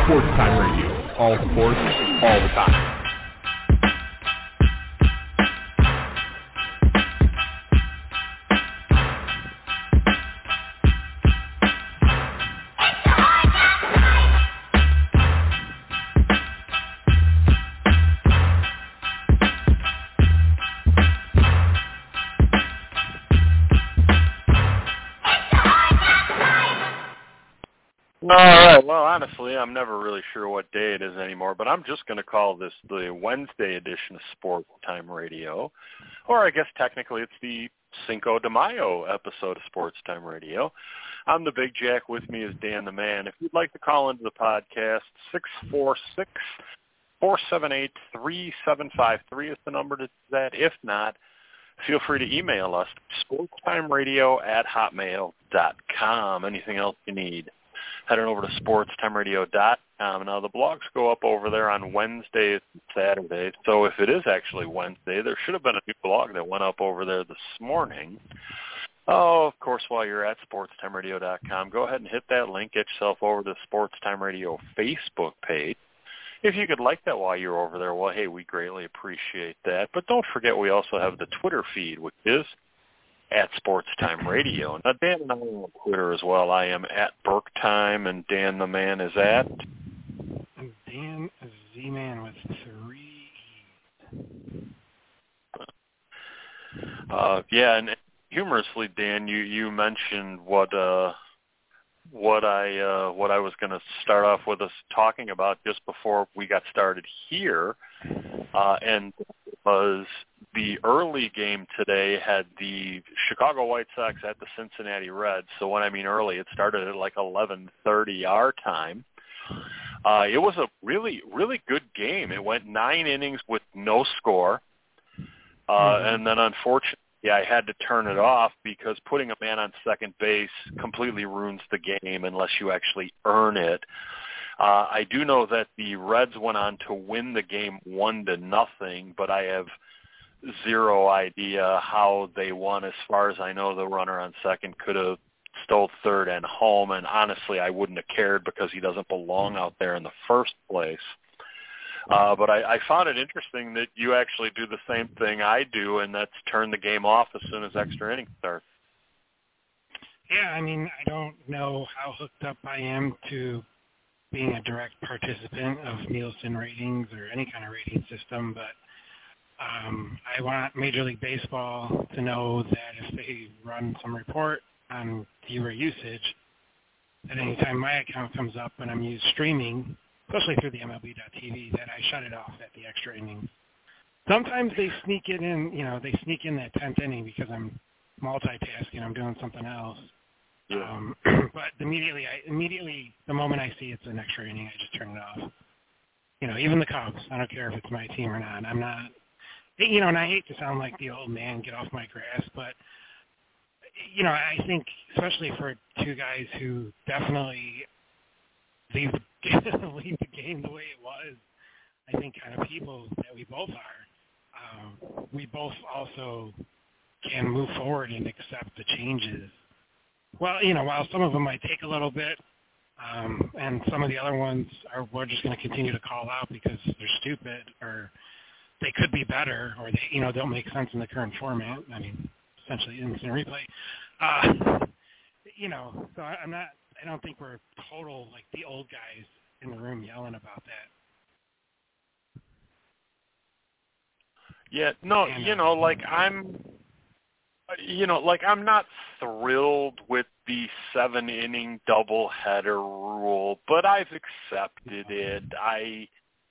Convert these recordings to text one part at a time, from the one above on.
Sports Time Radio. All sports, all the time. All right. Well, honestly, I'm never really sure what day it is anymore, but I'm just going to call this the Wednesday edition of Sports Time Radio, or I guess technically it's the Cinco de Mayo episode of Sports Time Radio. I'm the Big Jack. With me is Dan the Man. If you'd like to call into the podcast, 646-478-3753 is the number to that. If not, feel free to email us, sportstimeradio@hotmail.com. Anything else you need, head on over to sportstimeradio.com. Now, the blogs go up over there on Wednesdays and Saturdays. So if it is actually Wednesday, there should have been a new blog that went up over there this morning. Oh, of course, while you're at sportstimeradio.com, go ahead and hit that link. Get yourself over to the Sports Time Radio Facebook page. If you could like that while you're over there, well, hey, we greatly appreciate that. But don't forget, we also have the Twitter feed, which is at Sports Time Radio. Now, Dan and I are on Twitter as well. I am at BurkeTime, and Dan the Man is at? I'm Dan Z-Man with 3 E's. Yeah, and humorously, Dan, you mentioned what I was going to start off with us talking about just before we got started here, and was the early game today had the Chicago White Sox at the Cincinnati Reds. So when I mean early, it started at like 11:30 our time. It was a really, really good game. It went 9 innings with no score, and then unfortunately I had to turn it off because putting a man on second base completely ruins the game unless you actually earn it. I do know that the Reds went on to win the game 1-0, but I have zero idea how they won. As far as I know, the runner on second could have stole third and home, and honestly, I wouldn't have cared because he doesn't belong out there in the first place. But I found it interesting that you actually do the same thing I do, and that's turn the game off as soon as extra innings start. Yeah, I mean, I don't know how hooked up I am to being a direct participant of Nielsen ratings or any kind of rating system, but I want Major League Baseball to know that if they run some report on viewer usage, that anytime my account comes up and I'm used streaming, especially through the MLB.TV, that I shut it off at the extra innings. Sometimes they sneak it in, they sneak in that 10th inning because I'm multitasking, I'm doing something else. Yeah. But immediately, the moment I see it's an extra inning, I just turn it off. Even the Cubs, I don't care if it's my team or not. I'm not, and I hate to sound like the old man, get off my grass, but, I think especially for two guys who definitely leave the game the way it was, I think kind of people that we both are, we both also can move forward and accept the changes. Well, while some of them might take a little bit, and some of the other ones we're just going to continue to call out because they're stupid or they could be better or they, don't make sense in the current format. I mean, essentially instant replay. So I don't think we're total, like the old guys in the room yelling about that. Yeah, no, And, I'm not thrilled with the 7-inning doubleheader rule, but I've accepted it. I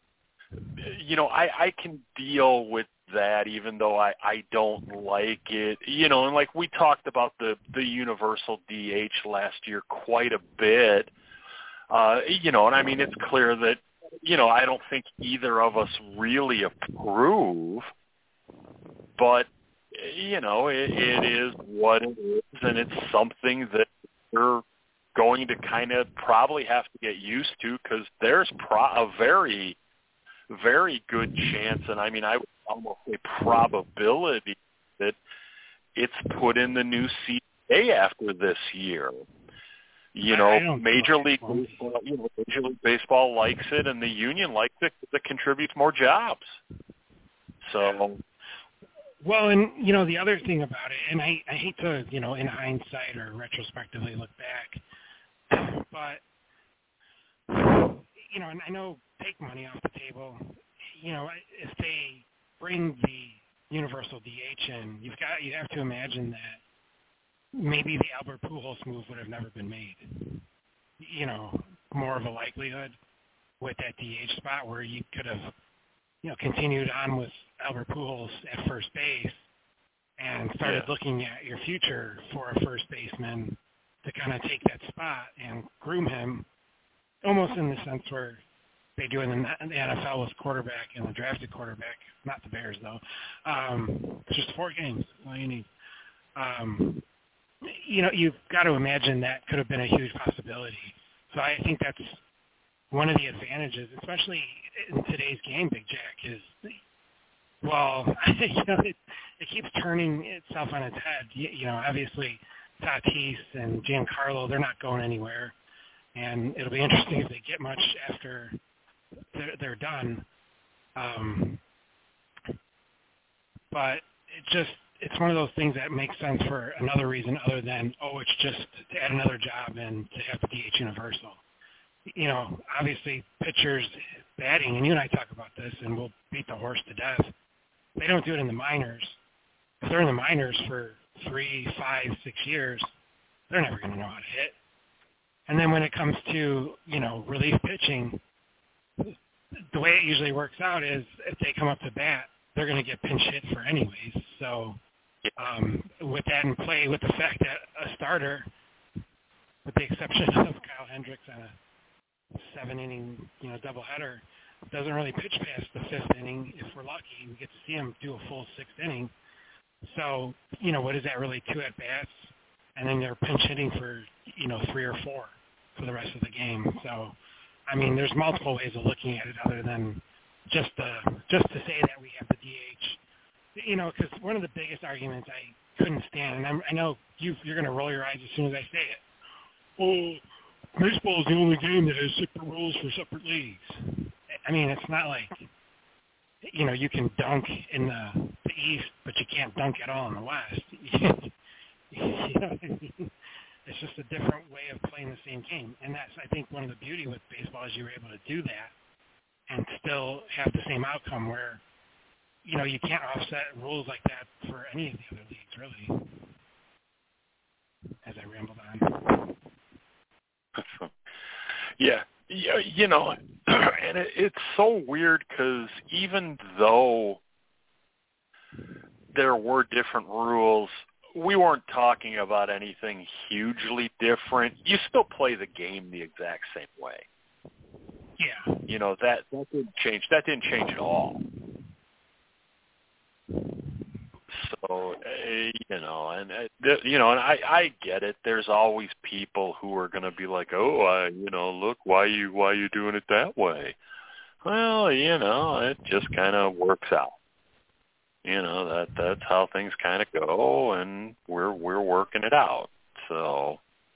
can deal with that even though I don't like it. And like we talked about the universal DH last year quite a bit. And I mean, it's clear that, I don't think either of us really approve, but, it is what it is, and it's something that you're going to kind of probably have to get used to because there's a very, very good chance, and I mean, I would almost say probability that it's put in the new CBA after this year. Major League Baseball likes it, and the union likes it because it contributes more jobs. So, well, and the other thing about it, and I hate to in hindsight or retrospectively look back, but and I know take money off the table. If they bring the universal DH in, you have to imagine that maybe the Albert Pujols move would have never been made. More of a likelihood with that DH spot where you could have, continued on with Albert Pujols at first base and started looking at your future for a first baseman to kind of take that spot and groom him, almost in the sense where they do in the NFL with quarterback and the drafted quarterback, not the Bears though. It's just 4 games, all you need. You've got to imagine that could have been a huge possibility. So I think that's one of the advantages, especially in today's game, Big Jack, is, it keeps turning itself on its head. Obviously Tatis and Giancarlo, they're not going anywhere. And it'll be interesting if they get much after they're done. But it's one of those things that makes sense for another reason other than, it's just to add another job and to have the DH universal. Obviously pitchers batting, and you and I talk about this, and we'll beat the horse to death. They don't do it in the minors. If they're in the minors for 3, 5, 6 years, they're never going to know how to hit. And then when it comes to, relief pitching, the way it usually works out is if they come up to bat, they're going to get pinch hit for anyways. So with that in play, with the fact that a starter, with the exception of Kyle Hendricks on a 7-inning, doubleheader, doesn't really pitch past the 5th inning. If we're lucky, we get to see him do a full 6th inning. So, what is that really, 2 at-bats? And then they're pinch hitting for, 3 or 4 for the rest of the game. So, there's multiple ways of looking at it other than just to say that we have the DH. Because one of the biggest arguments I couldn't stand, and I know you're going to roll your eyes as soon as I say it. Well, baseball is the only game that has separate rules for separate leagues. It's not like, you can dunk in the East, but you can't dunk at all in the West. It's just a different way of playing the same game. And that's, I think, one of the beauty with baseball is you were able to do that and still have the same outcome where, you can't offset rules like that for any of the other leagues, really, as I rambled on. Yeah. And it's so weird because even though there were different rules, we weren't talking about anything hugely different. You still play the game the exact same way. Yeah. That didn't change. That didn't change at all. So, and I get it. There's always people who are going to be like, look, why you doing it that way? Well, it just kind of works out. That's how things kind of go, and we're working it out. So,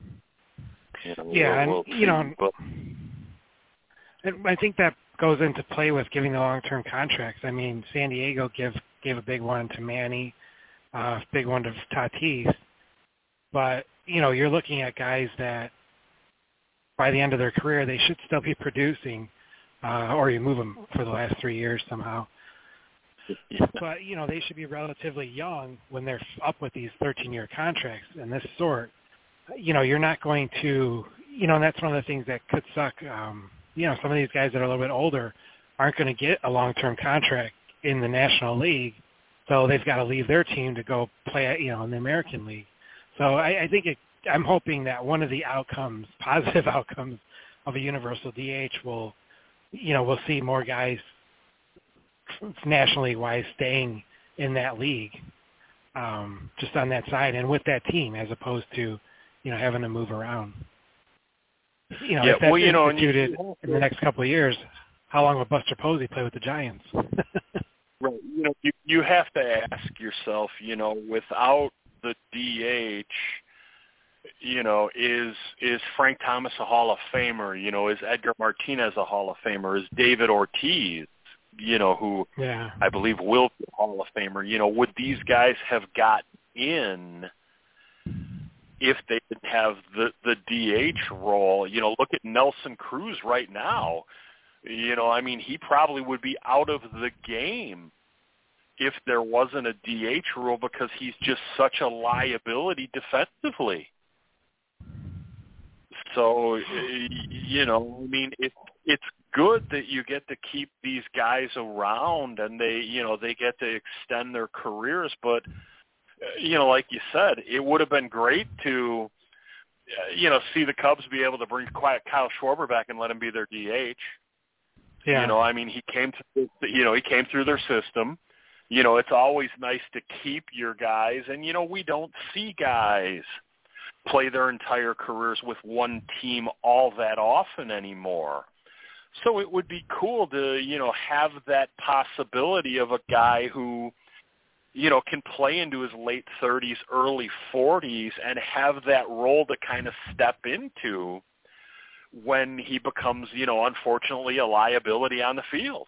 and I think that goes into play with giving the long-term contracts. San Diego gave a big one to Manny, big one to Tatis, but you're looking at guys that by the end of their career they should still be producing, or you move them for the last 3 years somehow. But, they should be relatively young when they're up with these 13-year contracts and this sort. You're not going to, and that's one of the things that could suck. Some of these guys that are a little bit older aren't going to get a long-term contract in the National League, so they've got to leave their team to go play, in the American League. So I think I'm hoping that one of the outcomes, positive outcomes of a universal DH will, we'll see more guys nationally wise staying in that league, just on that side and with that team as opposed to, having to move around. If that's instituted in the next couple of years, how long will Buster Posey play with the Giants? Right. You have to ask yourself, without the DH, is Frank Thomas a Hall of Famer? Is Edgar Martinez a Hall of Famer? Is David Ortiz, who I believe will be a Hall of Famer? Would these guys have got in if they didn't have the DH role? Look at Nelson Cruz right now. He probably would be out of the game if there wasn't a DH rule because he's just such a liability defensively. So, it's good that you get to keep these guys around and they get to extend their careers. But, like you said, it would have been great to, see the Cubs be able to bring Kyle Schwarber back and let him be their DH. Yeah. He came through their system. It's always nice to keep your guys. And, we don't see guys play their entire careers with one team all that often anymore. So it would be cool to, have that possibility of a guy who, can play into his late 30s, early 40s and have that role to kind of step into when he becomes, unfortunately a liability on the field.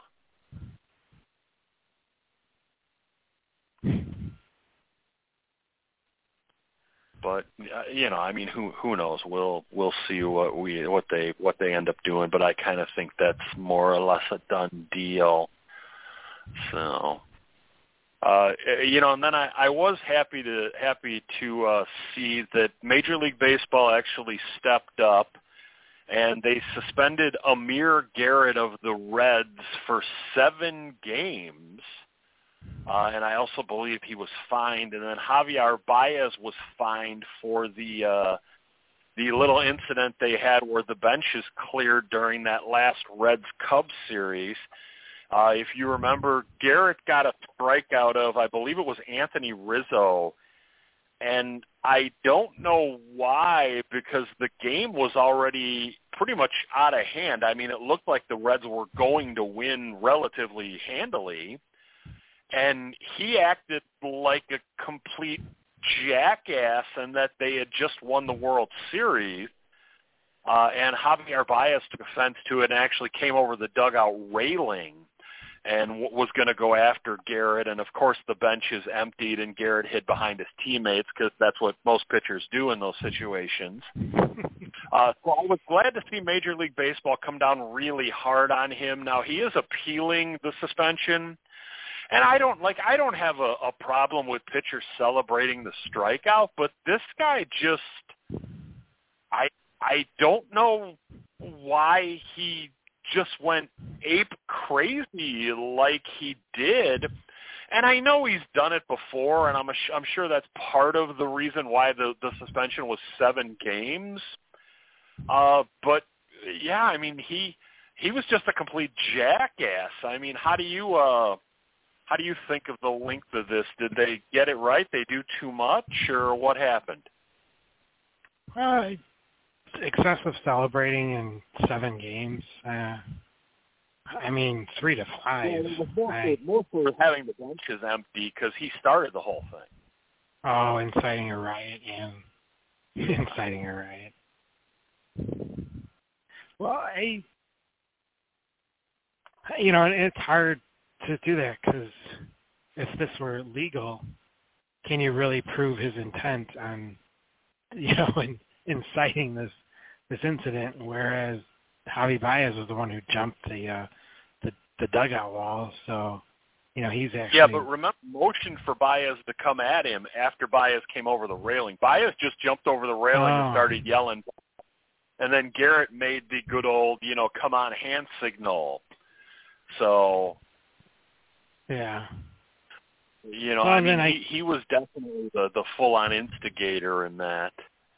But who knows? We'll see what they end up doing. But I kind of think that's more or less a done deal. So, and then I was happy to see that Major League Baseball actually stepped up, and they suspended Amir Garrett of the Reds for 7 games. And I also believe he was fined. And then Javier Baez was fined for the little incident they had where the benches cleared during that last Reds-Cubs series. If you remember, Garrett got a strikeout of, I believe it was Anthony Rizzo. And I don't know why, because the game was already pretty much out of hand. It looked like the Reds were going to win relatively handily. And he acted like a complete jackass and that they had just won the World Series. And Javier Baez took offense to it and actually came over the dugout railing and was going to go after Garrett. And, of course, the bench is emptied and Garrett hid behind his teammates because that's what most pitchers do in those situations. So I was glad to see Major League Baseball come down really hard on him. Now, he is appealing the suspension. And I don't have a problem with pitchers celebrating the strikeout, but this guy just, I don't know why he just went ape crazy like he did. And I know he's done it before, and I'm sure that's part of the reason why the suspension was 7 games. But yeah, he was just a complete jackass. How do you think of the length of this? Did they get it right? They do too much, or what happened? Excessive celebrating in 7 games. 3 to 5. Mostly having the benches empty because he started the whole thing. Oh, inciting a riot and inciting a riot. Well, it's hard to do that because if this were legal, can you really prove his intent on, in inciting this incident? Whereas Javi Baez was the one who jumped the dugout wall, so he's actually. Yeah, but remember, motion for Baez to come at him after Baez came over the railing. Baez just jumped over the railing and started yelling, and then Garrett made the good old, come on hand signal. So. Yeah. He was definitely the full-on instigator in that.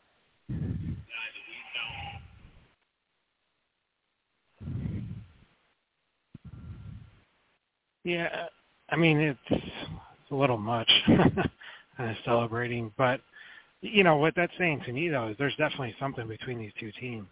Yeah, it's a little much celebrating, but what that's saying to me though is there's definitely something between these two teams.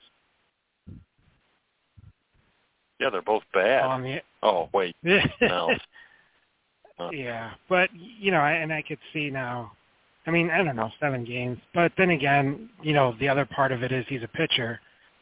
Yeah, they're both bad. Oh wait, no. Yeah, but and I could see now I mean, I don't know, 7 games. But then again, the other part of it is he's a pitcher.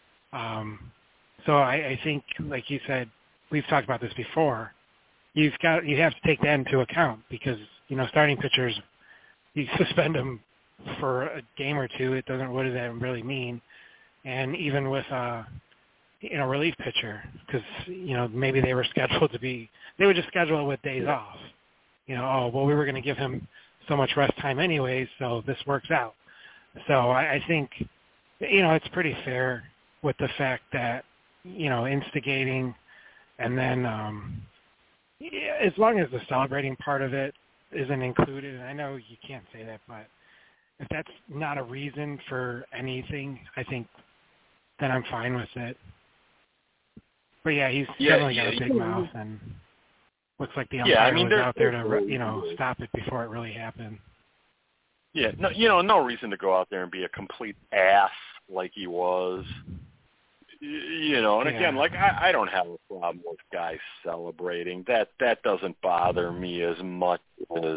So I think, like you said, we've talked about this before. You have to take that into account because starting pitchers, you suspend them for a game or two. What does that really mean? And even with relief pitcher, because maybe they were scheduled they would just schedule it with days off. We were going to give him so much rest time anyways, so this works out. So I think it's pretty fair with the fact that instigating, and then as long as the celebrating part of it isn't included, and I know you can't say that, but if that's not a reason for anything, I think then I'm fine with it. But yeah, he's definitely got a big mouth, and looks like the umpire was out there to stop it before it really happened. Yeah, no reason to go out there and be a complete ass like he was. And again, like I don't have a problem with guys celebrating. That doesn't bother me as much as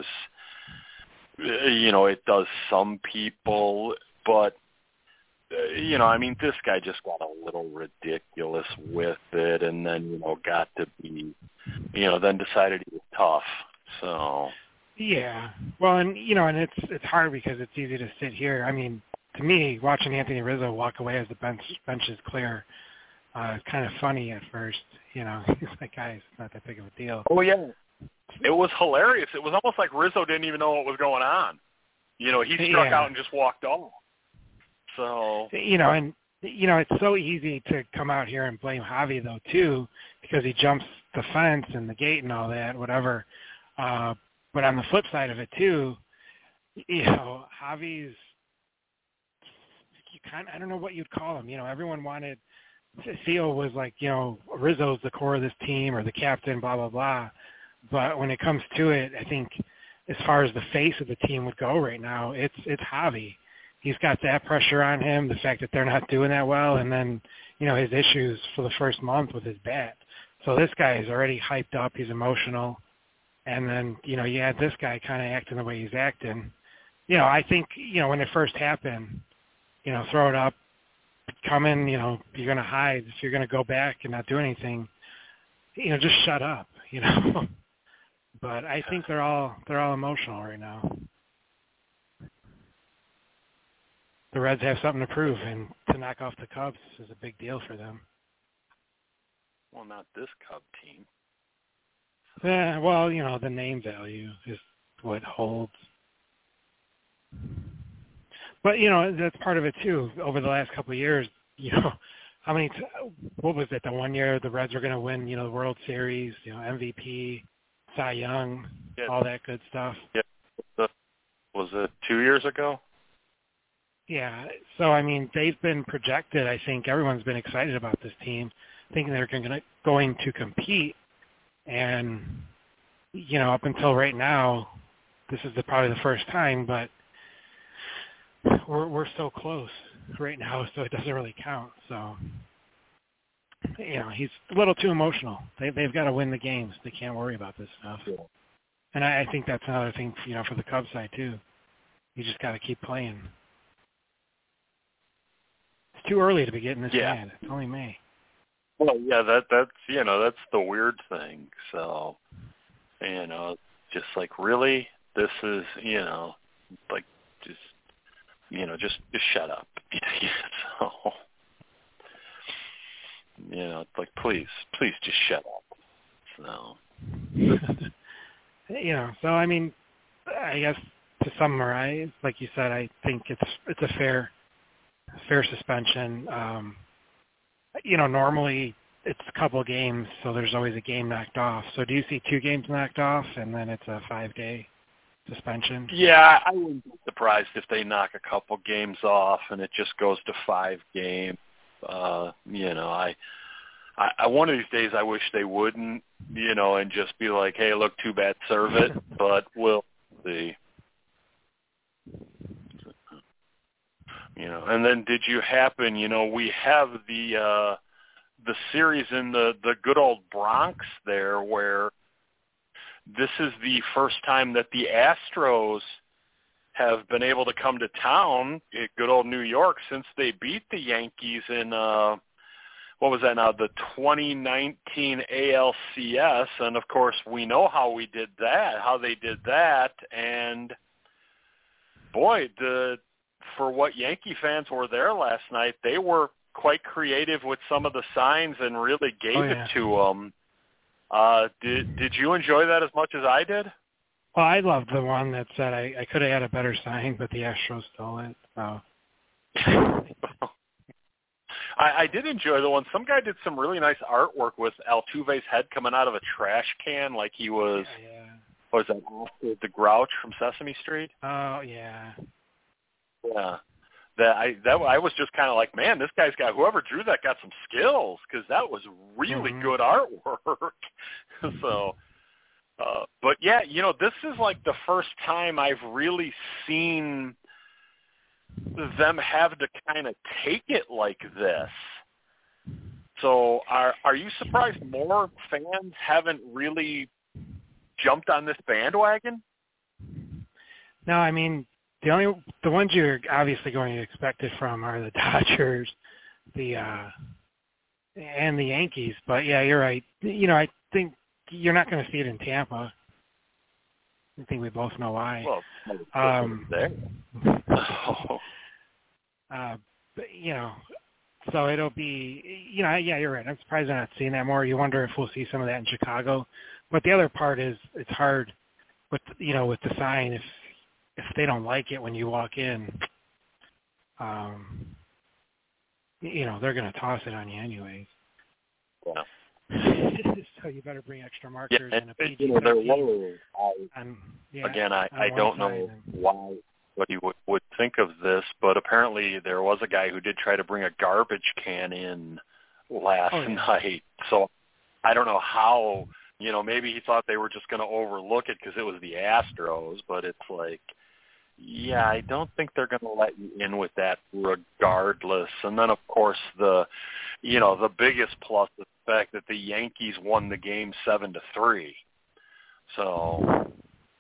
it does some people. But this guy just got a little ridiculous with it, and then got to be, then decided he was tough. So yeah, well, and and it's hard because it's easy to sit here. I mean, to me, watching Anthony Rizzo walk away as the bench is clear, it's kind of funny at first. He's like, guys, it's not that big of a deal. Oh yeah, it was hilarious. It was almost like Rizzo didn't even know what was going on. He struck out and just walked off. So it's so easy to come out here and blame Javi though too, because he jumps the fence and the gate and all that, whatever. But on the flip side of it too, Javi's, I don't know what you'd call him. Everyone wanted, Theo was like, Rizzo's the core of this team or the captain, blah, blah, blah. But when it comes to it, I think as far as the face of the team would go right now, it's Javi. He's got that pressure on him, the fact that they're not doing that well, and then, his issues for the first month with his bat. So this guy is already hyped up. He's emotional. And then, you had this guy kind of acting the way he's acting. I think, when it first happened, throw it up, come in, you're going to hide. If you're going to go back and not do anything, just shut up, But I think they're all emotional right now. The Reds have something to prove, and to knock off the Cubs is a big deal for them. Well, not this Cub team. Yeah, well, the name value is what holds. But, that's part of it, too. Over the last couple of years, how many what was it, the one year the Reds were going to win, the World Series, MVP, Cy Young, all that good stuff. Yeah. Was it 2 years ago? Yeah. So, they've been projected. I think everyone's been excited about this team, thinking they're going to compete. And, up until right now, this is probably the first time, but we're so close right now, so it doesn't really count. So, he's a little too emotional. They've got to win the games. They can't worry about this stuff. Yeah. And I think that's another thing, for the Cubs side too. You just got to keep playing. It's too early to be getting this mad. It's only May. Well, yeah, that's the weird thing. So, just like, really, this is, like, just shut up. So, it's like, please just shut up. So, so I guess to summarize, like you said, I think it's a fair suspension. Normally it's a couple of games, so there's always a game knocked off. So do you see 2 games knocked off and then it's a 5-day suspension? Yeah, I wouldn't be surprised if they knock a couple games off and it just goes to 5 games. I one of these days I wish they wouldn't, and just be like, hey, look, too bad, serve it, but we'll see. And then did you happen, we have the series in the good old Bronx there, where this is the first time that the Astros have been able to come to town in good old New York since they beat the Yankees in what was that now, the 2019 ALCS, and of course we know how they did that, and boy, for what Yankee fans were there last night, they were quite creative with some of the signs and really gave it to them. Did you enjoy that as much as I did? Well, I loved the one that said I could have had a better sign, but the Astros stole it. So. I did enjoy the one. Some guy did some really nice artwork with Altuve's head coming out of a trash can like he was, what was that, the Grouch from Sesame Street? Oh, yeah. Yeah. I was just kind of like, man, this guy's got, whoever drew that got some skills, because that was really good artwork. So, but yeah, this is like the first time I've really seen them have to kind of take it like this. So are you surprised more fans haven't really jumped on this bandwagon? No, I mean, the ones you're obviously going to expect it from are the Dodgers, and the Yankees. But yeah, you're right. I think you're not going to see it in Tampa. I think we both know why. Well, there. But, so it'll be, yeah, you're right. I'm surprised I'm not seeing that more. You wonder if we'll see some of that in Chicago. But the other part is it's hard with the sign if they don't like it when you walk in, they're going to toss it on you anyways. Yeah. So you better bring extra markers and a PG. I don't know why anybody would think of this, but apparently there was a guy who did try to bring a garbage can in last night. So I don't know how, maybe he thought they were just going to overlook it because it was the Astros, but it's like, yeah, I don't think they're going to let you in with that regardless. And then, of course, the biggest plus is the fact that the Yankees won the game 7-3. So,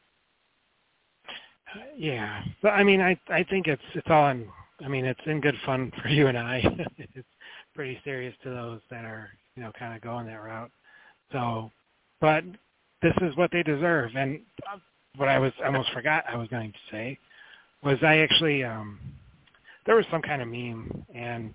yeah, but I mean, I think it's all in. I mean, it's in good fun for you and I. It's pretty serious to those that are kind of going that route. So, but this is what they deserve. And what I almost forgot I was going to say was I actually there was some kind of meme and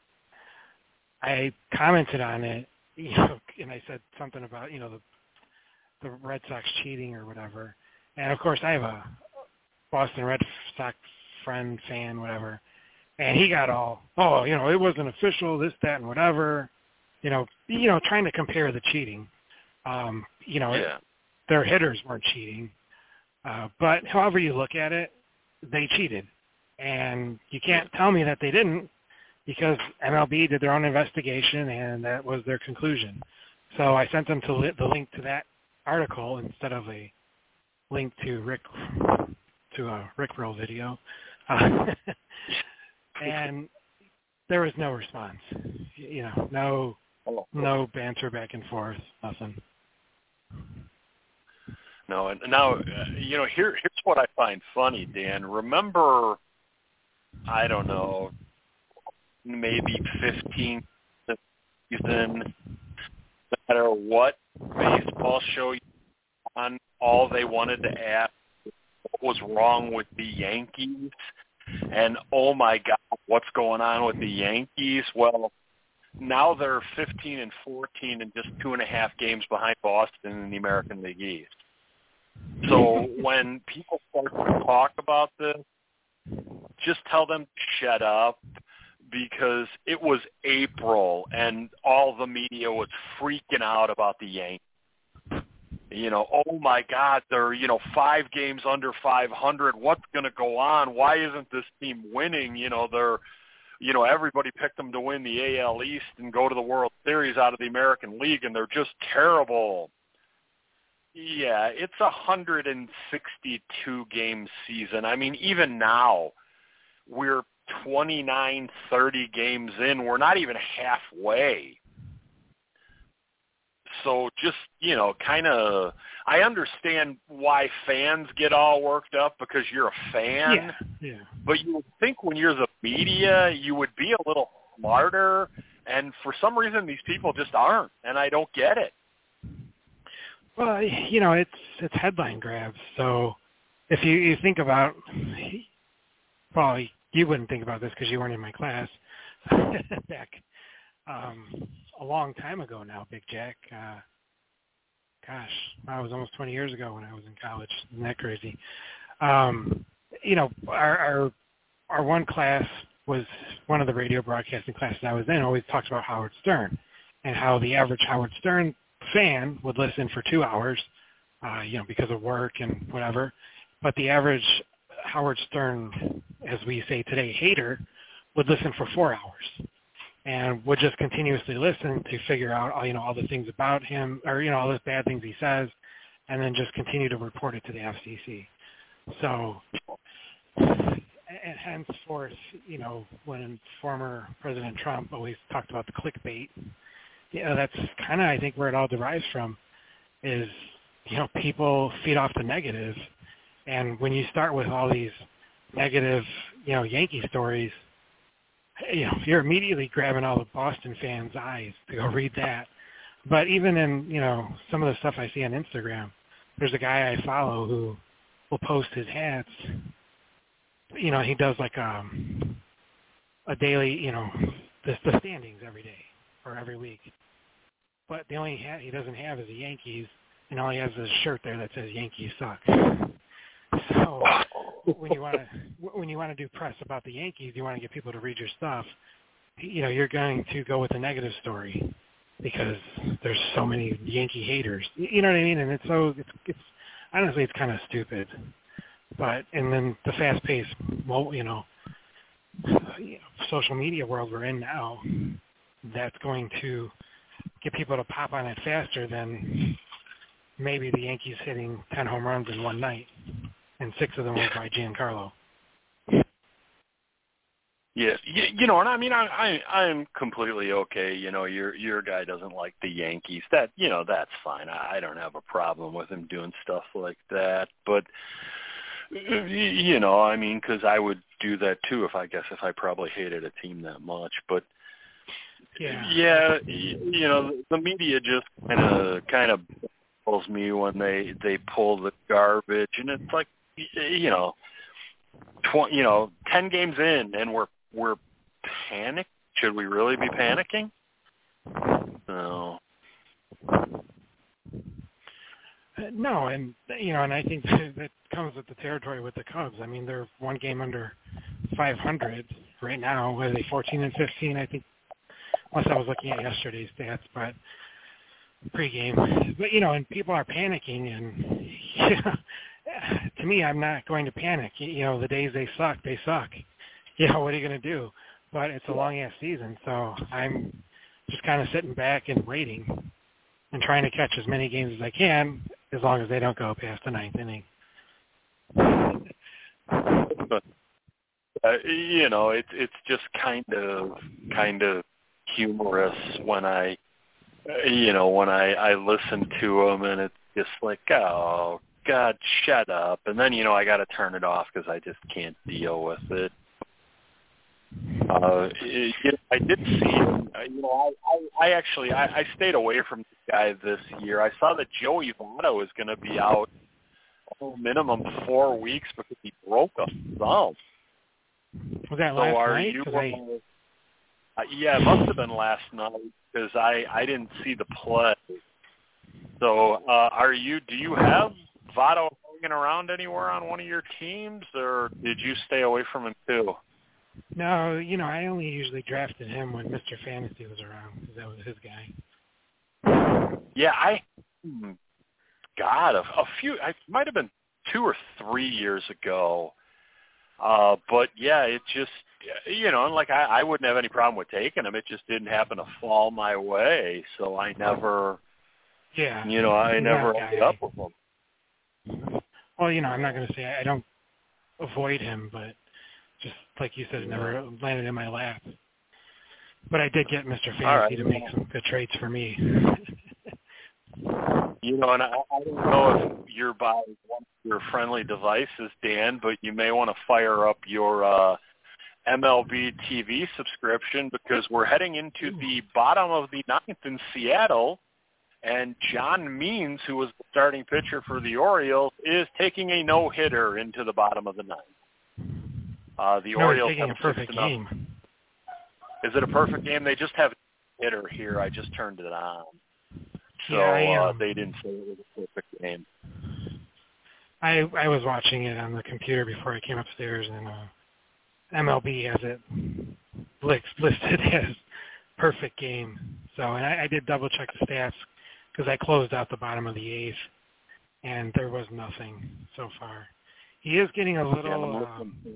I commented on it, and I said something about the Red Sox cheating or whatever. And of course I have a Boston Red Sox friend, fan, whatever, and he got all, it wasn't official, this, that, and whatever, trying to compare the cheating. Their hitters weren't cheating, but however you look at it, they cheated, and you can't tell me that they didn't, because MLB did their own investigation, and that was their conclusion. So I sent them to the link to that article instead of a link to a Rickroll video, and there was no response. No banter back and forth, nothing. No, and now, here's what I find funny, Dan. Remember, I don't know, maybe 15 season, no matter what baseball show you on, all they wanted to ask what was wrong with the Yankees. And, oh, my God, what's going on with the Yankees? Well, now they're 15-14 and just 2.5 games behind Boston in the American League East. So when people start to talk about this, just tell them to shut up, because it was April and all the media was freaking out about the Yankees. Oh my God, they're, 5 games under 500. What's going to go on? Why isn't this team winning? They're, everybody picked them to win the AL East and go to the World Series out of the American League, and they're just terrible. Yeah, it's a 162-game season. I mean, even now, we're 29, 30 games in. We're not even halfway. So just, kind of, I understand why fans get all worked up because you're a fan. Yeah. But you would think when you're the media, you would be a little smarter. And for some reason, these people just aren't, and I don't get it. Well, it's headline grabs. So if you think about, well, you wouldn't think about this because you weren't in my class back a long time ago now, Big Jack. Gosh, that was almost 20 years ago when I was in college. Isn't that crazy? Our one class was one of the radio broadcasting classes I was in, always talks about Howard Stern and how the average Howard Stern fan would listen for 2 hours, because of work and whatever. But the average Howard Stern, as we say today, hater, would listen for 4 hours and would just continuously listen to figure out, all the things about him or, all the bad things he says, and then just continue to report it to the FCC. So, and henceforth, when former President Trump always talked about the clickbait, that's kind of, I think, where it all derives from is, people feed off the negative. And when you start with all these negative, Yankee stories, you're immediately grabbing all the Boston fans' eyes to go read that. But even in, some of the stuff I see on Instagram, there's a guy I follow who will post his hats. He does like a daily, the standings every day or every week. But the only hat he doesn't have is the Yankees, and all he has is a shirt there that says Yankees suck. So when you want to do press about the Yankees, you want to get people to read your stuff. You're going to go with a negative story because there's so many Yankee haters. You know what I mean? And it's honestly it's kind of stupid. But and then the fast-paced, social media world we're in now, that's going to get people to pop on it faster than maybe the Yankees hitting 10 home runs in one night, and 6 of them were by Giancarlo. Yeah, and I mean, I'm completely okay. Your guy doesn't like the Yankees. That, that's fine. I don't have a problem with him doing stuff like that. But, I mean, because I would do that too if I probably hated a team that much. But, yeah, the media just kind of pulls me when they pull the garbage, and it's like, 10 games in, and we're panicked. Should we really be panicking? No. No, and I think that comes with the territory with the Cubs. I mean, they're one game under 500 right now. What are they, 14-15? I think, unless I was looking at yesterday's stats, but pregame. But and people are panicking, and to me, I'm not going to panic. The days they suck, they suck. What are you going to do? But it's a long-ass season, so I'm just kind of sitting back and waiting and trying to catch as many games as I can, as long as they don't go past the 9th inning. But, it's just kind of humorous when I listen to them, and it's just like, oh, God, shut up. And then, I got to turn it off because I just can't deal with it. I did see him. I stayed away from the guy this year. I saw that Joey Votto is going to be out minimum 4 weeks because he broke a thumb. Was that last night? Yeah, it must have been last night because I didn't see the play. So, do you have Votto hanging around anywhere on one of your teams, or did you stay away from him too? No, I only usually drafted him when Mr. Fantasy was around because that was his guy. Yeah, it might have been 2 or 3 years ago. But yeah, it just, I wouldn't have any problem with taking him. It just didn't happen to fall my way. So I never, I never ended up with him. Well, I'm not going to say I don't avoid him, but just like you said, it never landed in my lap. But I did get Mr. Fantasy to make some good trades for me. and I don't know if you're by one of your friendly devices, Dan, but you may want to fire up your MLB TV subscription because we're heading into the bottom of the ninth in Seattle, and John Means, who was the starting pitcher for the Orioles, is taking a no-hitter into the bottom of the ninth. The Orioles taking have a perfect game. Is it a perfect game? They just have a hitter here. I just turned it on. So they didn't say it was a perfect game. I was watching it on the computer before I came upstairs, and MLB has it listed as perfect game. So, and I did double check the stats because I closed out the bottom of the eighth, and there was nothing so far. He is getting a little.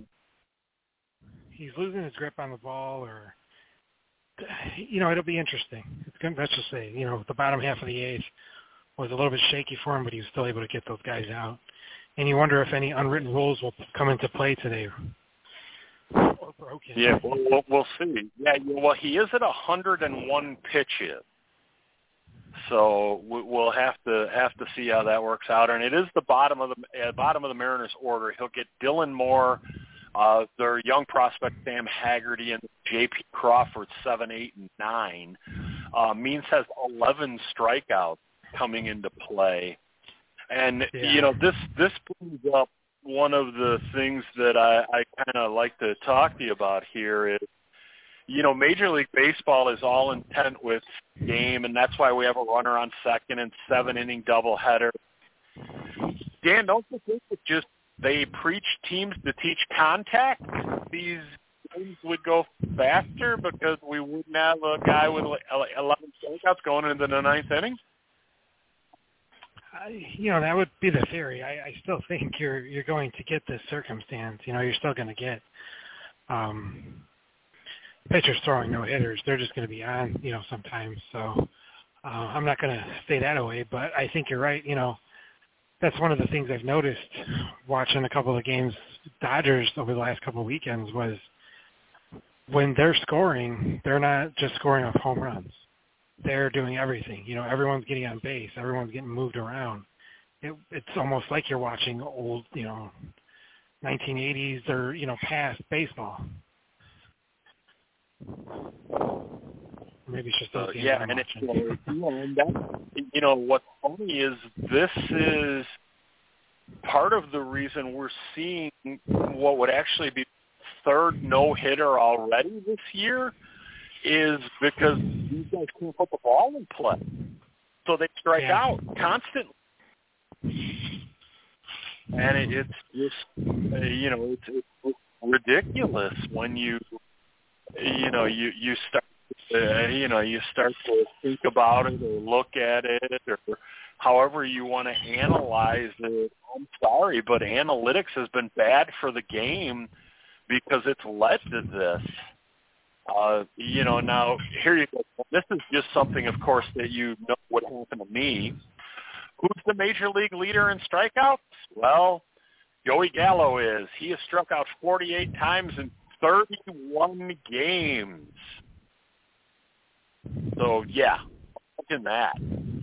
He's losing his grip on the ball, or it'll be interesting. Let's just say, the bottom half of the eighth was a little bit shaky for him, but he was still able to get those guys out. And you wonder if any unwritten rules will come into play today. Or broken. Yeah, we'll see. Yeah, well, he is at 101 pitches, so we'll have to see how that works out. And it is the bottom of the Mariners order. He'll get Dylan Moore, their young prospect Sam Haggerty, and J.P. Crawford 7, 8, and 9. Means has 11 strikeouts coming into play, and this brings up one of the things that I kind of like to talk to you about here is, Major League Baseball is all intent with game, and that's why we have a runner on second and 7-inning doubleheader. Dan, don't you think that just they preach teams to teach contact? These games would go faster because we wouldn't have a guy with 11 strikeouts going into the ninth inning? That would be the theory. I still think you're going to get this circumstance. You're still going to get pitchers throwing no hitters. They're just going to be on, sometimes. So I'm not going to stay that away, but I think you're right. That's one of the things I've noticed watching a couple of games, Dodgers over the last couple of weekends, was when they're scoring, they're not just scoring off home runs. They're doing everything. Everyone's getting on base. Everyone's getting moved around. It's almost like you're watching old, 1980s or, past baseball. Maybe it's just those games I'm watching. And what's funny is this is part of the reason we're seeing what would actually be third no-hitter already this year is because these guys can't put the ball in play. So they strike out constantly. And it's just, it's ridiculous when you start, you start to think about it or look at it or however you want to analyze it. I'm sorry, but analytics has been bad for the game because it's led to this. Now here you go. This is just something, of course, that what happened to me. Who's the major league leader in strikeouts? Well, Joey Gallo is. He has struck out 48 times in 31 games. So, yeah, imagine that.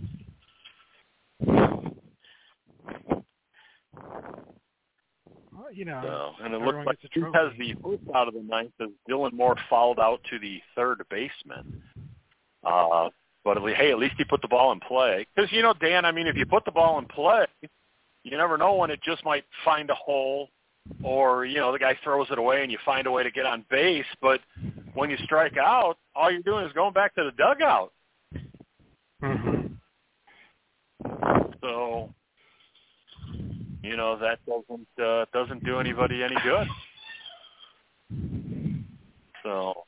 And it looks like he has the first out of the ninth as Dylan Moore fouled out to the third baseman. But at least he put the ball in play. Because, Dan, if you put the ball in play, you never know when it just might find a hole or, the guy throws it away and you find a way to get on base. But when you strike out, all you're doing is going back to the dugout. Mm-hmm. So, that doesn't do anybody any good. So,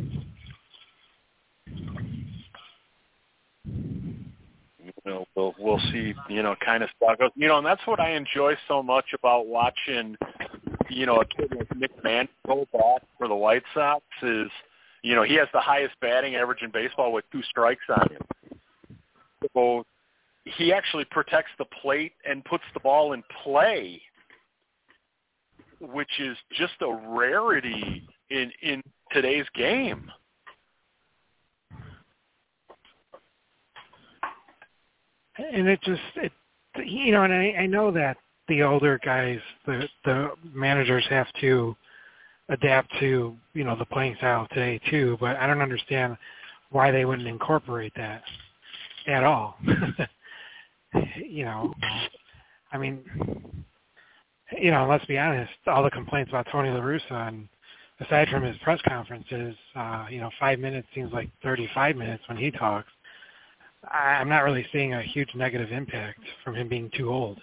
we'll see, kind of stuff goes. And that's what I enjoy so much about watching, a kid like Nick Mann go back for the White Sox is, he has the highest batting average in baseball with 2 strikes on him. So he actually protects the plate and puts the ball in play, which is just a rarity in today's game. And and I know that the older guys, the managers have to adapt to, the playing style today too, but I don't understand why they wouldn't incorporate that at all. I mean, let's be honest, all the complaints about Tony La Russa, and aside from his press conferences, 5 minutes seems like 35 minutes when he talks. I'm not really seeing a huge negative impact from him being too old,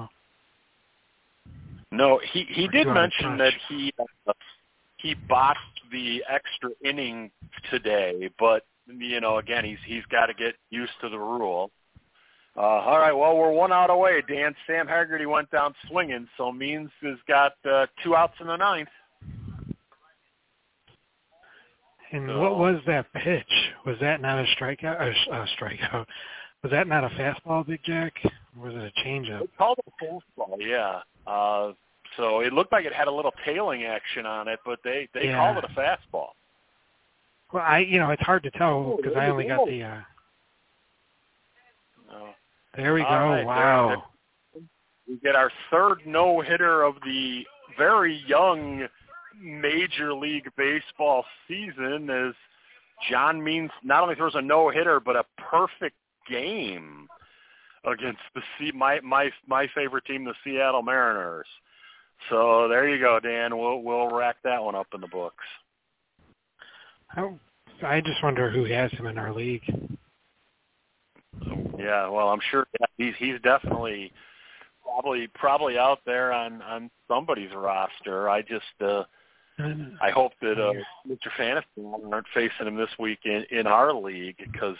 No, he did mention that he botched the extra inning today, but again, he's got to get used to the rule. All right, well, we're 1 out away, Dan. Sam Haggerty went down swinging, so Means has got 2 outs in the ninth. And what was that pitch? Was that not a strikeout? A strikeout. Was that not a fastball, Big Jack? Or was it a changeup? They called it a fastball, yeah. So it looked like it had a little tailing action on it, but they called it a fastball. Well, it's hard to tell because I only got the. There we go. Right, wow. We get our third no-hitter of the very young Major League Baseball season as John Means not only throws a no-hitter but a perfect game against my favorite team, the Seattle Mariners. So there you go, Dan. We'll rack that one up in the books. I just wonder who has him in our league. Yeah, well, I'm sure he's definitely probably out there on somebody's roster. I just I hope that Mr. Fantasy aren't facing him this week in our league because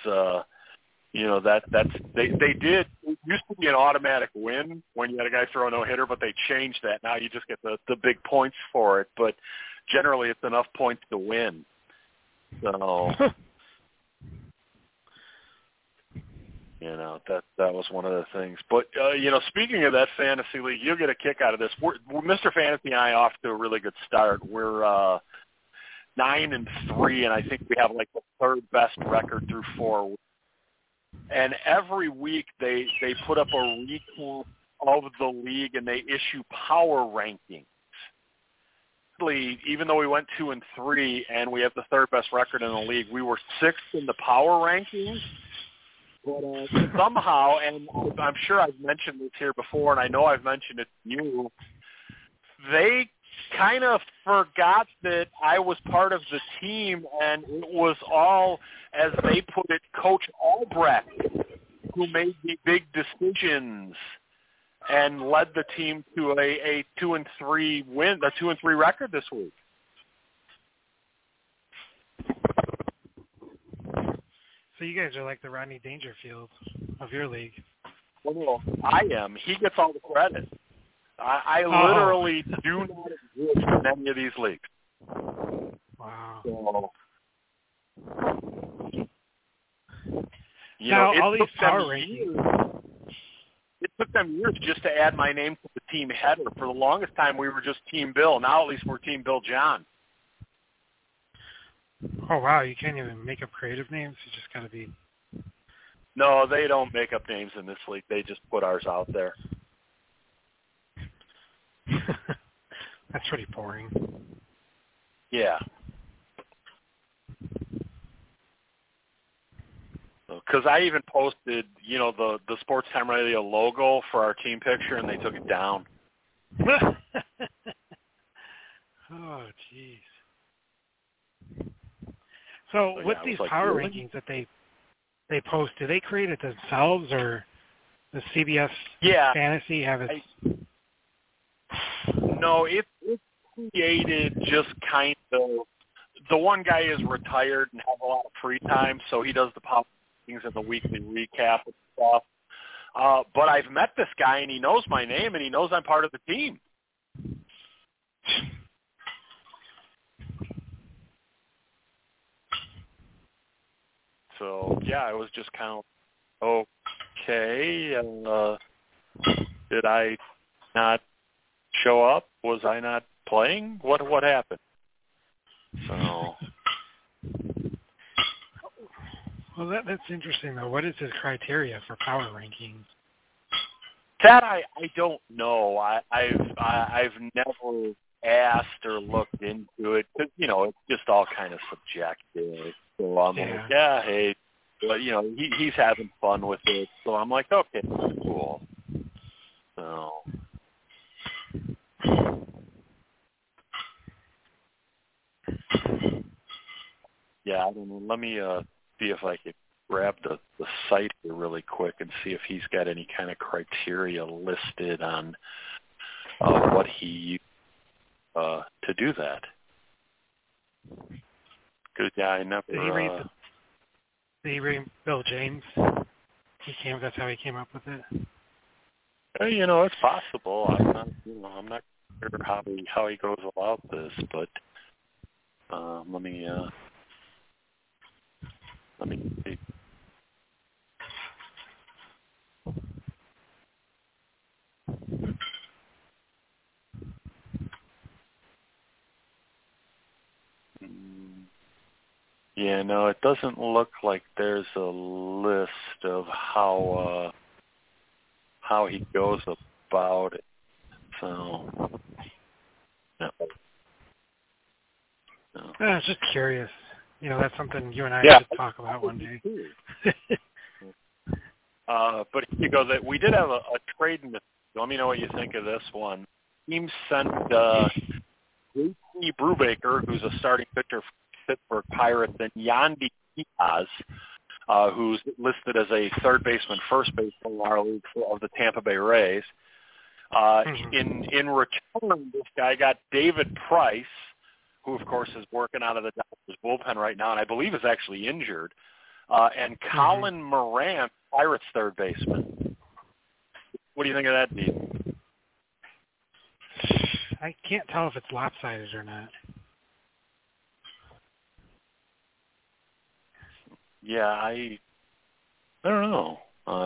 they did. It used to be an automatic win when you had a guy throw a no-hitter, but they changed that. Now you just get the big points for it, but generally it's enough points to win. So that was one of the things. But speaking of that fantasy league, you'll get a kick out of this. We're Mr. Fantasy and I off to a really good start. We're 9-3, and I think we have like the third best record through 4 weeks. And every week they put up a recap of the league and they issue power rankings. Even though we went 2-3 and we have the third best record in the league, we were 6th in the power rankings. But somehow, and I'm sure I've mentioned this here before, and I know I've mentioned it to you, they kind of forgot that I was part of the team, and it was all, as they put it, Coach Albrecht who made the big decisions and led the team to a 2-3 win, a 2-3 record this week. So you guys are like the Rodney Dangerfield of your league. Well, I am. He gets all the credit. I literally do not exist in any of these leagues. Wow. So, now, all these power rankings. It took them years just to add my name to the team header. For the longest time, we were just Team Bill. Now, at least we're Team Bill John. Oh, wow. You can't even make up creative names? You just got to be... No, they don't make up names in this league. They just put ours out there. That's pretty boring. Yeah. Because I even posted, the Sports Time Radio logo for our team picture, and they took it down. Oh, jeez. So with these power rankings that they post, do they create it themselves, or does CBS Fantasy have its... No, it's created just kind of... The one guy is retired and has a lot of free time, so he does the power rankings and the weekly recap and stuff. But I've met this guy, and he knows my name, and he knows I'm part of the team. So, yeah, it was just kind of, okay, did I not show up? Was I not playing? What happened? So... Well, that's interesting, though. What is his criteria for power rankings? That I don't know. I've never asked or looked into it because it's just all kind of subjective. So I'm like, yeah, hey, but he's having fun with it. So I'm like, okay, that's cool. So. Yeah, I don't know. Let me see if I could grab the site here really quick and see if he's got any kind of criteria listed on what he used to do that. Because, yeah, I never... Did he read Bill James? That's how he came up with it? It's possible. I'm not sure how he goes about this, but let me see. Yeah, no, it doesn't look like there's a list of how he goes about it. So, no. I was just curious. That's something you and I should talk about one day. But here you go. That we did have a trade in this. Let me know what you think of this one. Team sent J.T. Brubaker, who's a starting pitcher for Pittsburgh Pirates, and Yandy Diaz, who's listed as a third baseman, first baseman in our league of the Tampa Bay Rays. In return, this guy got David Price, who, of course, is working out of the Dodgers bullpen right now, and I believe is actually injured, and Colin Moran, Pirates third baseman. What do you think of that deal? I can't tell if it's lopsided or not. Yeah, I don't know.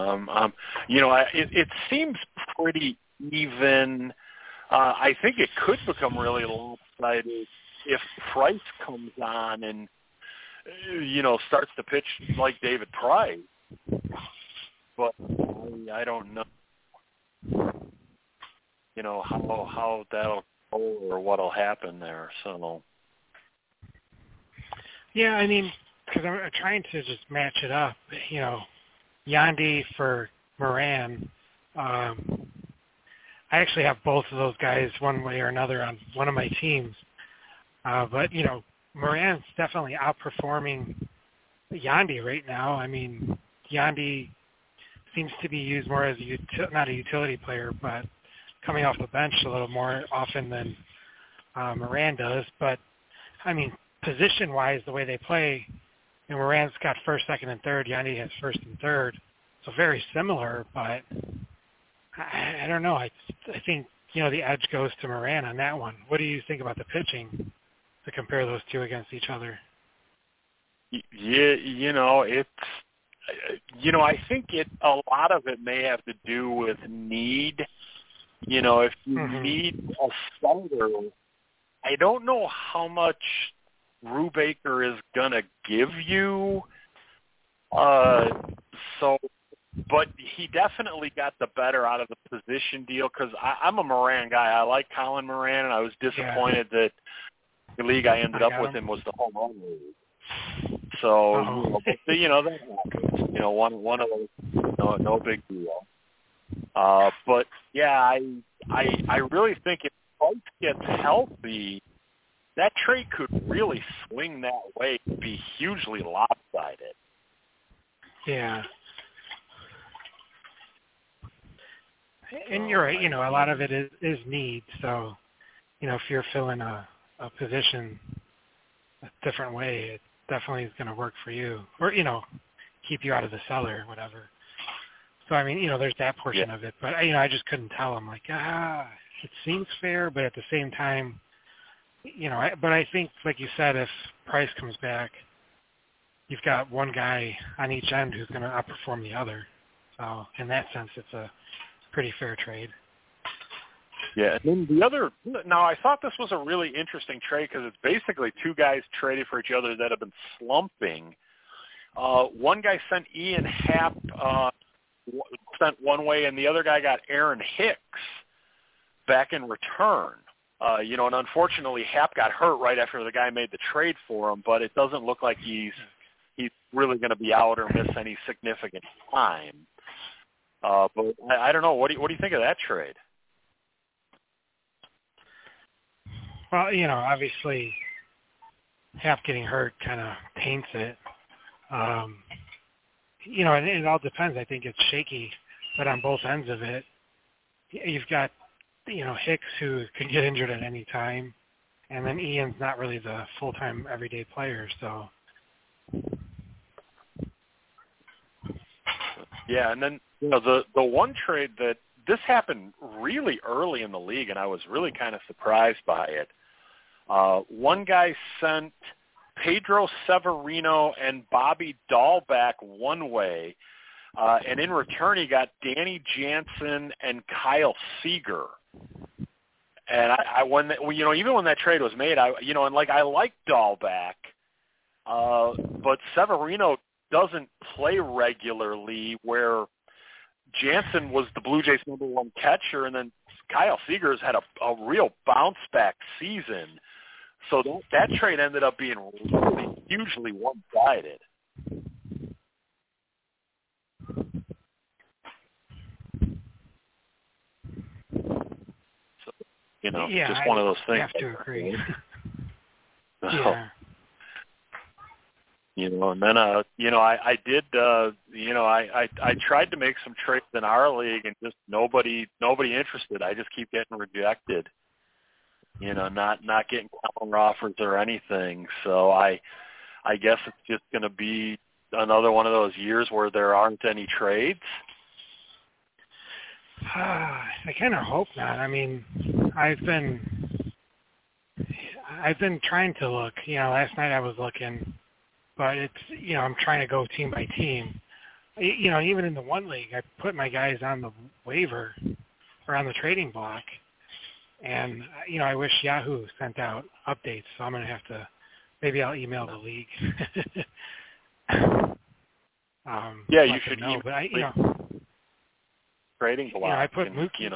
It seems pretty even. I think it could become really lopsided if Price comes on and starts to pitch like David Price. But I don't know. How that'll go or what'll happen there. So. Yeah, I mean, because I'm trying to just match it up. Yandy for Moran. I actually have both of those guys one way or another on one of my teams. But Moran's definitely outperforming Yandy right now. I mean, Yandy seems to be used more as not a utility player, but coming off the bench a little more often than Moran does. But, I mean, position-wise, the way they play, Moran's got first, second, and third. Yandy has first and third. So very similar, but I don't know. I think, the edge goes to Moran on that one. What do you think about the pitching to compare those two against each other? Yeah, I think a lot of it may have to do with need. If you need a starter, I don't know how much Brubaker is going to give you. But he definitely got the better out of the position deal because I'm a Moran guy. I like Colin Moran, and I was disappointed that the league I ended up with him was the home run league. So, that happens. One of those, no big deal. But yeah, I really think if Price gets healthy, that trade could really swing that way to be hugely lopsided. Yeah. And you're right, a lot of it is need. So, if you're filling a position a different way, it definitely is going to work for you. Or, keep you out of the cellar or whatever. So, I mean, there's that portion of it. But, I just couldn't tell. I'm like, it seems fair, but at the same time, but I think, like you said, if Price comes back, you've got one guy on each end who's going to outperform the other. So, in that sense, it's a pretty fair trade. Yeah, and then now I thought this was a really interesting trade because it's basically two guys traded for each other that have been slumping. One guy sent Ian Happ sent one way, and the other guy got Aaron Hicks back in return. And unfortunately, Happ got hurt right after the guy made the trade for him, but it doesn't look like he's really going to be out or miss any significant time. But I don't know. What do you think of that trade? Well, obviously, Happ getting hurt kind of taints it. And it all depends. I think it's shaky, but on both ends of it, you've got, Hicks who could get injured at any time, and then Ian's not really the full-time everyday player, so. Yeah, and then the one trade that this happened really early in the league, and I was really kind of surprised by it. One guy sent Pedro Severino and Bobby Dahlback one way, and in return he got Danny Jansen and Kyle Seager. And even when that trade was made, I like Dahlback, but Severino doesn't play regularly, where Jansen was the Blue Jays' number one catcher, and then Kyle Seager's had a real bounce-back season. So that trade ended up being really hugely one-sided. So, just one of those things. I have to agree. Yeah. And then, I did, I tried to make some trades in our league, and just nobody interested. I just keep getting rejected. Not getting counter offers or anything. So I guess it's just going to be another one of those years where there aren't any trades. I kind of hope not. I mean, I've been trying to look. Last night I was looking. But it's, I'm trying to go team by team. Even in the one league, I put my guys on the waiver or on the trading block. And, I wish Yahoo sent out updates. So I'm going to have to, maybe I'll email the league. Yeah, you should know. But trading block. I put Mookie.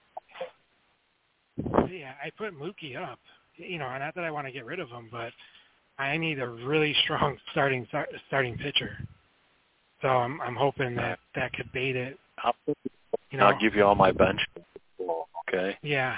Yeah, I put Mookie up. Not that I want to get rid of him, but I need a really strong starting pitcher. So I'm hoping that could bait it. I'll give you all my bench. Okay. Yeah.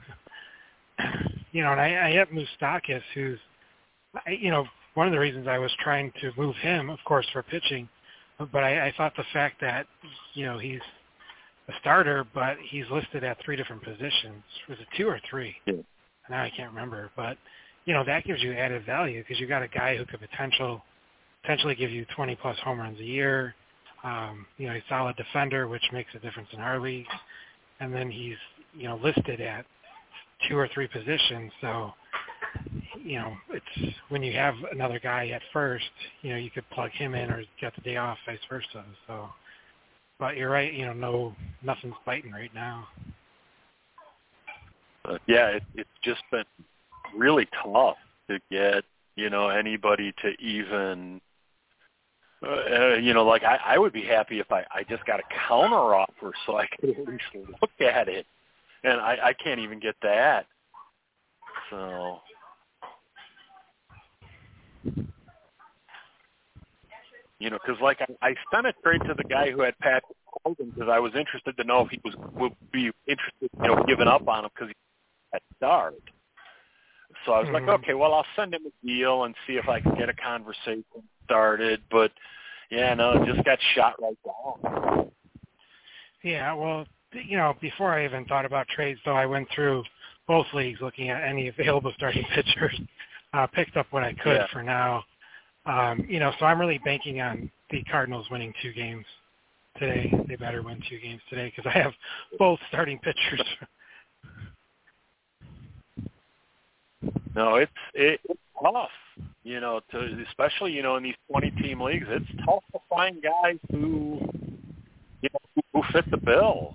And I have Moustakas, who's, one of the reasons I was trying to move him, of course, for pitching, but I thought the fact that, he's a starter, but he's listed at 3 different positions. Was it 2 or 3? Yeah. Now I can't remember, but that gives you added value because you got a guy who could potentially give you 20-plus home runs a year. He's a solid defender, which makes a difference in our league. And then he's, listed at 2 or 3 positions. So, it's when you have another guy at first, you could plug him in or get the day off, vice versa. So, but you're right, nothing's biting right now. Yeah, it's just been really tough to get, anybody to even, I would be happy if I just got a counter offer so I could at least look at it. And I can't even get that. So. Because I sent a trade to the guy who had Pat Colton because I was interested to know if he would be interested, giving up on him because he had start. So I was like, okay, well, I'll send him a deal and see if I can get a conversation started. But, yeah, no, it just got shot right down. Yeah, well, before I even thought about trades, though, I went through both leagues looking at any available starting pitchers, picked up what I could for now. So I'm really banking on the Cardinals winning 2 games today. They better win 2 games today because I have both starting pitchers. No, it's tough, especially, in these 20-team leagues. It's tough to find guys who fit the bill.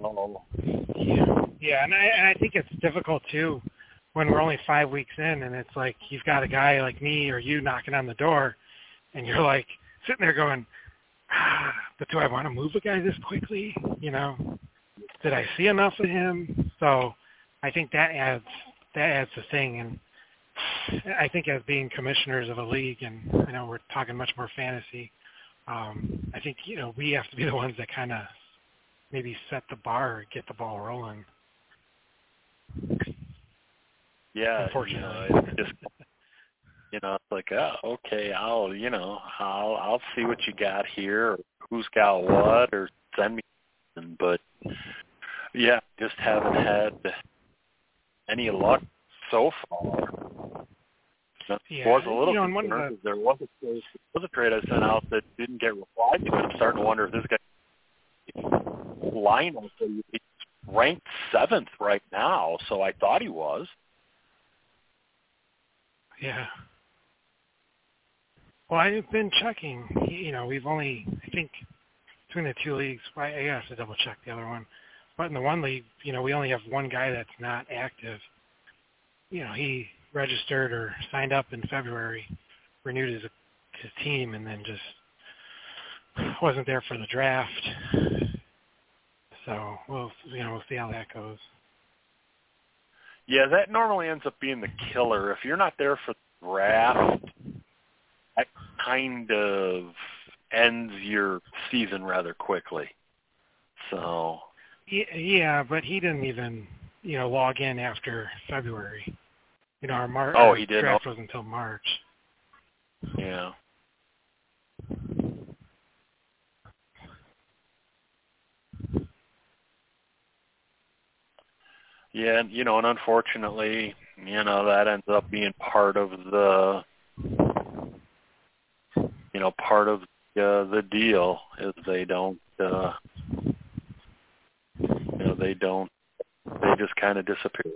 Yeah, and I think it's difficult, too, when we're only 5 weeks in, and it's like you've got a guy like me or you knocking on the door, and you're like, sitting there going, but do I want to move a guy this quickly? You know, did I see enough of him? So I think that adds the thing. And I think as being commissioners of a league, and I know we're talking much more fantasy, I think, you know, we have to be the ones that kind of maybe set the bar or get the ball rolling. Yeah, unfortunately. you know, it's just, you know, it's like, oh, okay, I'll see what you got here, or who's got what, or send me something. But yeah, just haven't had any luck so far. Yeah, Was a little you know, concerned because there was a trade I sent out that didn't get replied to. I'm starting to wonder if this guy lineup, he's ranked 7th right now, so I thought he was. Yeah. Well, I've been checking. You know, we've only, I think, between the two leagues, I have to double check the other one. But in the one league, you know, we only have one guy that's not active. You know, he registered or signed up in February, renewed his team, and then just wasn't there for the draft. So we'll see how that goes. Yeah, that normally ends up being the killer. If you're not there for the draft, that kind of ends your season rather quickly. So yeah, but he didn't even, you know, log in after February. You know, our he did. draft was until March. Yeah. Yeah, you know, and unfortunately, you know, that ends up being part of the, you know, the deal is they don't, you know, they just kind of disappear.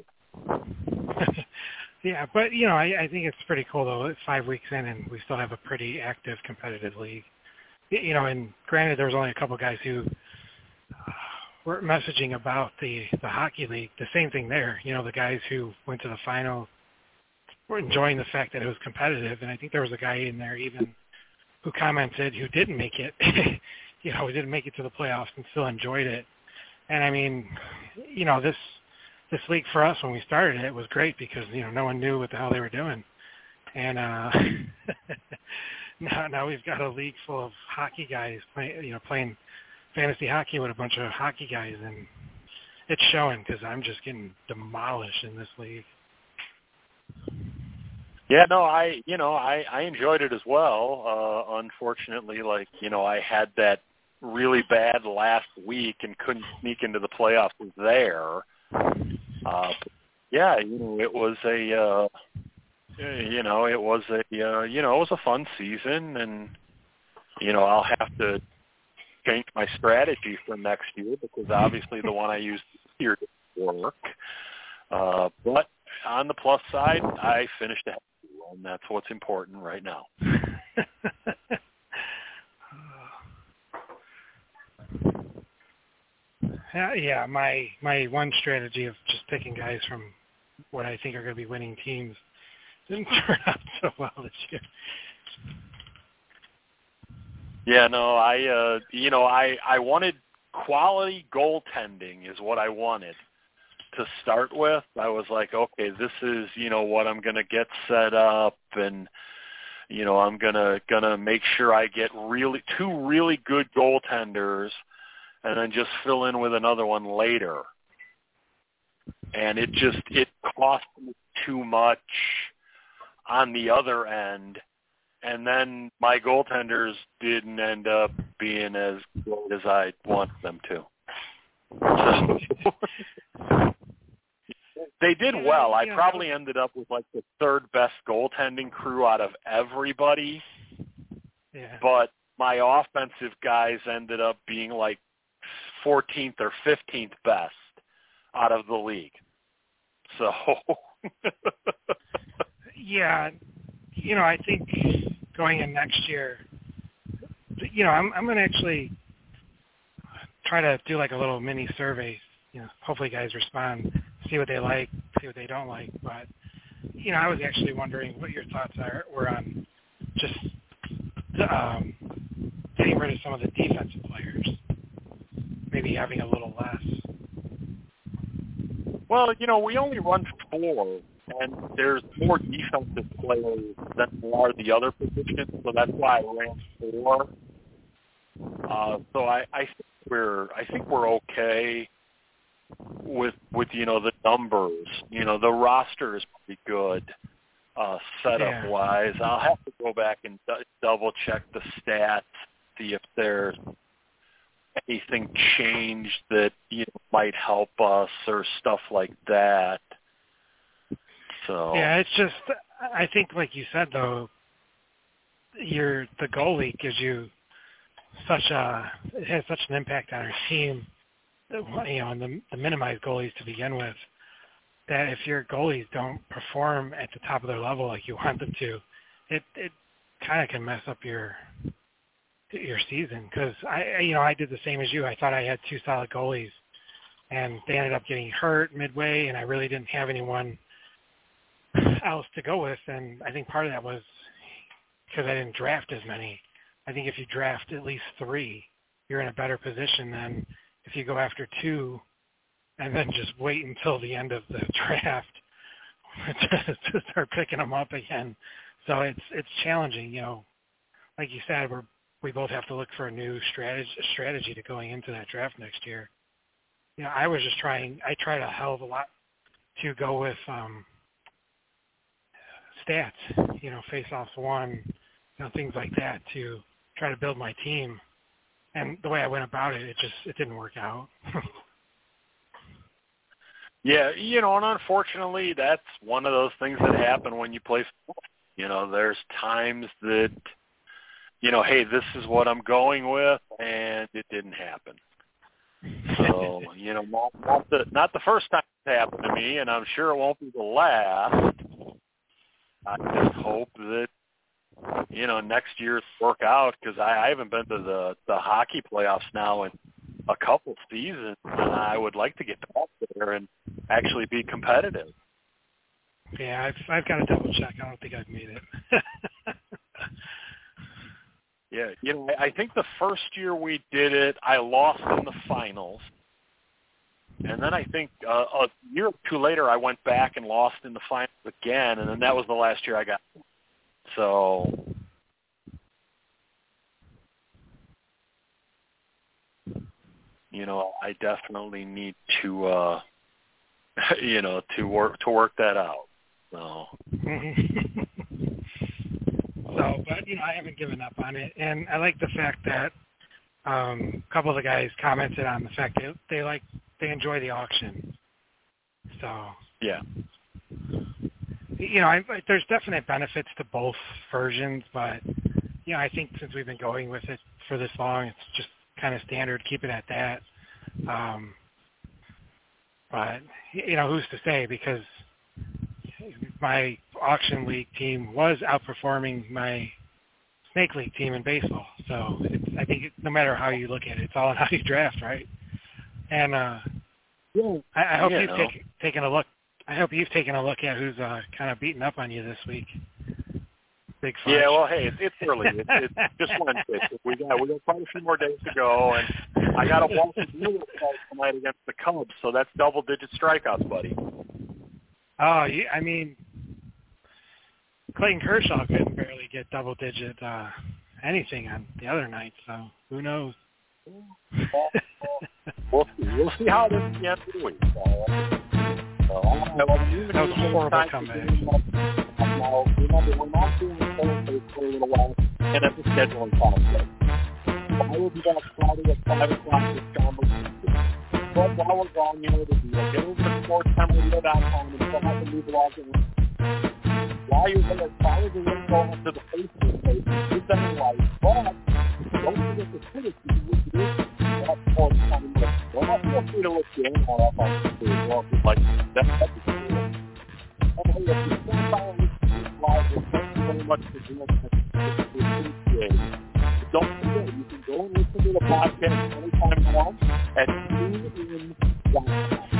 Yeah, but, you know, I think it's pretty cool, though. It's 5 weeks in, and we still have a pretty active competitive league. You know, and granted, there was only a couple guys who were messaging about the hockey league. The same thing there. You know, the guys who went to the final were enjoying the fact that it was competitive, and I think there was a guy in there even who commented who didn't make it. You know, who didn't make it to the playoffs and still enjoyed it. And, I mean, you know, this league for us when we started it was great because, you know, no one knew what the hell they were doing. And now we've got a league full of hockey guys playing fantasy hockey with a bunch of hockey guys, and it's showing because I'm just getting demolished in this league. Yeah, no, I enjoyed it as well. Unfortunately, like, you know, I had that really bad last week and couldn't sneak into the playoffs there. Yeah, you know, it was a fun season, and, you know, I'll have to change my strategy for next year because obviously the one I used this year didn't work. But on the plus side, I finished ahead, and that's what's important right now. Yeah, my one strategy of just picking guys from what I think are going to be winning teams didn't turn out so well this year. Yeah, no, I wanted quality goaltending is what I wanted to start with. I was like, okay, this is, you know, what I'm going to get set up, and, you know, I'm gonna make sure I get two really good goaltenders, and then just fill in with another one later. And it cost me too much on the other end. And then my goaltenders didn't end up being as good as I wanted them to. So they did well. I probably ended up with like the third best goaltending crew out of everybody. Yeah. But my offensive guys ended up being like 14th or 15th best out of the league. So yeah, you know, I think going in next year, you know, I'm going to actually try to do like a little mini survey. You know, hopefully guys respond, see what they like, see what they don't like. But, you know, I was actually wondering what your thoughts were on just getting rid of some of the defensive players, maybe having a little less. Well, we only run 4, and there's more defensive players than there are the other positions, so that's why I ran 4. So I think we're okay with the numbers. The roster is pretty good setup wise. I'll have to go back and double check the stats, see if there's anything changed that might help us or stuff like that. So yeah, it's just, I think like you said though, the goalie gives you it has such an impact on our team, and the minimized goalies to begin with, that if your goalies don't perform at the top of their level like you want them to, it kind of can mess up your season. Because I did the same as you. I thought I had 2 solid goalies, and they ended up getting hurt midway, and I really didn't have anyone else to go with. And I think part of that was because I didn't draft as many. I think if you draft at least 3, you're in a better position than if you go after 2 and then just wait until the end of the draft to start picking them up again. So it's challenging. Like you said, we both have to look for a new strategy to going into that draft next year. I was just I tried a hell of a lot to go with stats, face-offs won, things like that to try to build my team. And the way I went about it, it didn't work out. Yeah, and unfortunately, that's one of those things that happen when you play football. There's times that, hey, this is what I'm going with, and it didn't happen. So, not the first time it happened to me, and I'm sure it won't be the last. I just hope that, next year's work out, because I haven't been to the hockey playoffs now in a couple seasons, and I would like to get back there and actually be competitive. Yeah, I've got to double check. I don't think I've made it. Yeah, I think the first year we did it, I lost in the finals. And then I think a year or 2 later, I went back and lost in the finals again, and then that was the last year I got. So, I definitely need to, to work that out. So. But I haven't given up on it, and I like the fact that a couple of the guys commented on the fact that they enjoy the auction. So yeah, there's definite benefits to both versions, but I think since we've been going with it for this long, it's just kind of standard. Keep it at that. But who's to say, because my auction league team was outperforming my snake league team in baseball. So I think no matter how you look at it, it's all on how you draft, right? And I hope you've taken a look. I hope you've taken a look at who's kind of beating up on you this week. Big fun. Yeah, well, hey, it's early. It's just Wednesday. So we got quite a few more days to go, and I got a Walter Buehler call tonight against the Cubs, so that's double-digit strikeouts, buddy. Oh, I mean, Clayton Kershaw couldn't barely get double-digit anything on the other night, so who knows? We'll see how this ends of the week. That was a horrible comeback. Remember, we're not doing Thursday for a little while, and it's a scheduling conflict. I will be back Friday at 5 o'clock with John Bush. But while we're gone, the deal. Get over to sportstimeradio.com and fill out the new blog. While you're there, follow the link over to the Facebook page. Do something like that. Don't forget to Twitter feed, which is at Sports Time. Well, feel free to look in or up on Twitter as well if you'd like to. That'd be cool. And hey, if you still follow me live, thank you very much for doing this. Don't forget, you can go and listen to the podcast anytime you want at TuneIn.com.